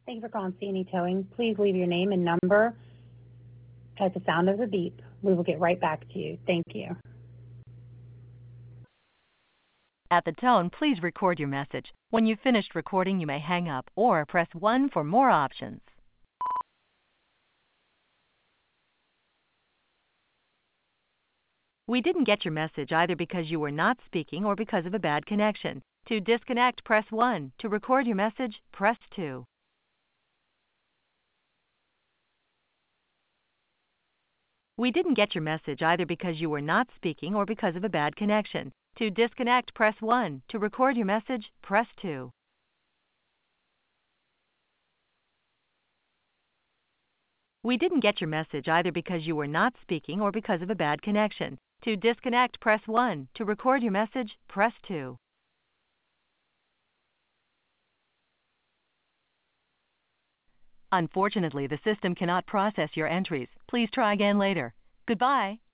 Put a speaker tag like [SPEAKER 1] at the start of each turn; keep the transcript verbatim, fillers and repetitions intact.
[SPEAKER 1] Thank you for calling C and E Towing. Please leave your name and number at the sound of the beep. We will get right back to you. Thank you.
[SPEAKER 2] At the tone, please record your message. When you've finished recording, you may hang up or press one for more options. We didn't get your message either because you were not speaking or because of a bad connection. To disconnect, press one. To record your message, press two. We didn't get your message either because you were not speaking or because of a bad connection. To disconnect, press one. To record your message, press two. We didn't get your message either because you were not speaking or because of a bad connection. To disconnect, press one. To record your message, press two. Unfortunately, the system cannot process your entries. Please try again later. Goodbye.